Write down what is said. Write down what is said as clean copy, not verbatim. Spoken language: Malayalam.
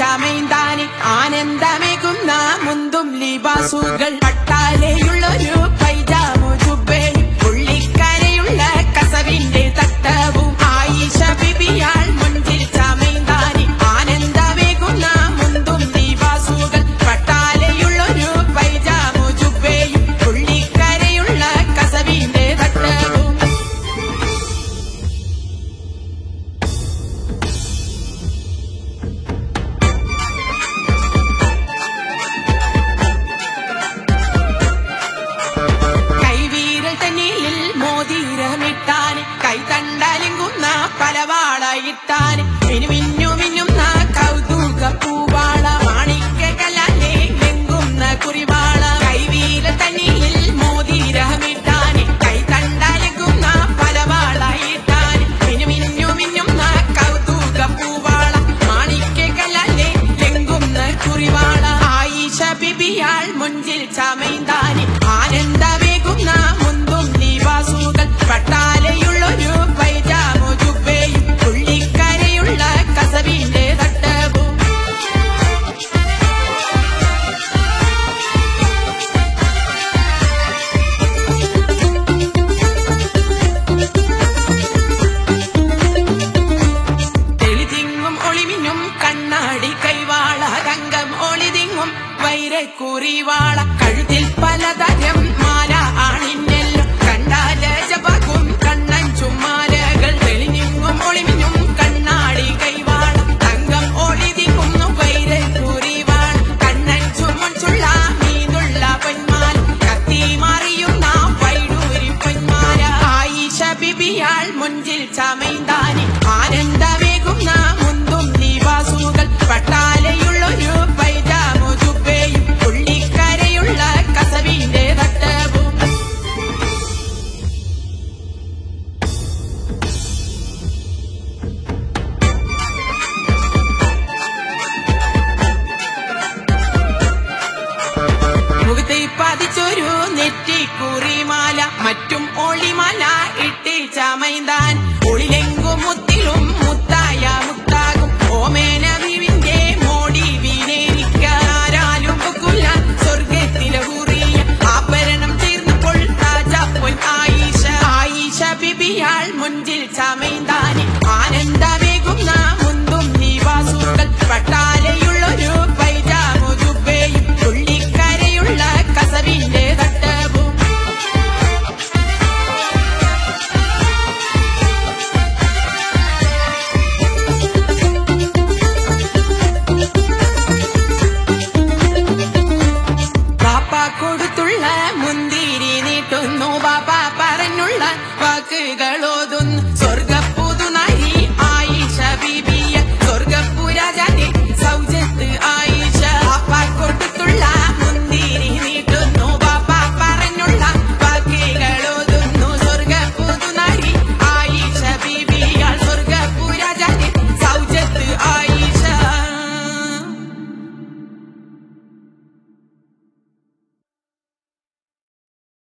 ചമൈന്താനി ആനന്ദമേകുന്ന മുന്തും ലിബാസുകൾ പട്ടാലയുള്ളൊരു പൈജാമു ജുബയും പുള്ളിക്കരയുള്ള കസവിന്റെ തട്ടവും ആയിഷ ബിബിയാൾ മുൻപിൽ ചമൈന്താനി ആനന്ദമേകുന്ന മുന്തും ലിബാസുകൾ പട്ടാലയുള്ളൊരു പൈജാമു ജുബയും പുള്ളിക്കരയുള്ള കസവിന്റെ തട്ടവും കൈതണ്ടലിങ്ങുന്ന പലവാളയിട്ടാന് മിന്നു മിന്നുന്ന കൗതുക പൂവാള മാണിക്കലാലെ ലെങ്കുന്ന കുറിവാള കൈവീര തന്നിയിൽ മോതിരമിട്ടാന് കൈതണ്ടലിങ്ങുന്ന പലവാളയിട്ടാന് മിന്നു മിന്നുന്ന കൗതുക പൂവാള മാണിക്കലാലെ ലെങ്കുന്ന കുറിവാള ആയിഷ ബിബിയാൾ മുൻപിൽ ചമൈന്താനി ആനന്ദമേകുന്ന മുന്തും ലിബാസുകൾ പട്ടാലയുള്ളൊരു പൈജാമു ജുബയും പുള്ളിക്കരയുള്ള കസവിന്റെ തട്ടവും തെളിതിങ്ങും ഒളിമിനും കണ്ണാടി കൈവാള തങ്കം ഒളിതിങ്ങും വൈരക്കുറിവാള കഴുത്തിൽ പലതരം മാല ആണിന്നെല്ലോ കണ്ടാല ജപകും കണ്ണൻ ചുമ്മാലകൾ തെളിഞ്ഞും ഒളിമിനും കണ്ണാടി കൈവാള തങ്കം ഒളിതിങ്ങുന്നു വൈരക്കുറിവാള കണ്ണൻ ചുമച്ചുള്ള മീനുള്ള പൊന്മാല കത്തി മാറിയുന്ന വൈഡൂരി പൊന്മാല ആയിഷ ബിബിയാൾ മുൻപിൽ ചമൈന്താനി ആനന്ദമേകുന്ന മുന്തും ലിബാസുകൾ പട്ടാലയുള്ളൊരു പൈജാമു ജുബയും പുള്ളിക്കരയുള്ള കസവിന്റെ തട്ടവും മുഖത്തെ പതിച്ചൊരു നെറ്റിക്കുറിമാല മറ്റും ഒളിമാല ഇട്ടി ചമൈന്താൻ ഒളിലെങ്കും മുത്തിലും മുത്തായ മുത്താകും ഓമേന വിവിന്റെ മോടി വീനേരിക്കാരാലും പൊക്കുല സ്വർഗത്തിലെ ഹുറിയ ആഭരണം ചേർന്നപ്പോൾ താജ പൊൻ ആയിഷ ബിബിയാൾ മുൻപിൽ ചമൈന്താനി ആനന്ദമേകുന്ന മുന്തും ലിബാസുകൾ പട്ടാലയുള്ളൊരു പൈജാമു ജുബയും പുള്ളിക്കരയുള്ള കസവിന്റെ തട്ടവും ബാപ്പ കൊടുത്തുള്ള മുന്തിരി നീട്ടുന്നു ബാപ്പ പറഞ്ഞുള്ള വാക്കുകളോതുന്നു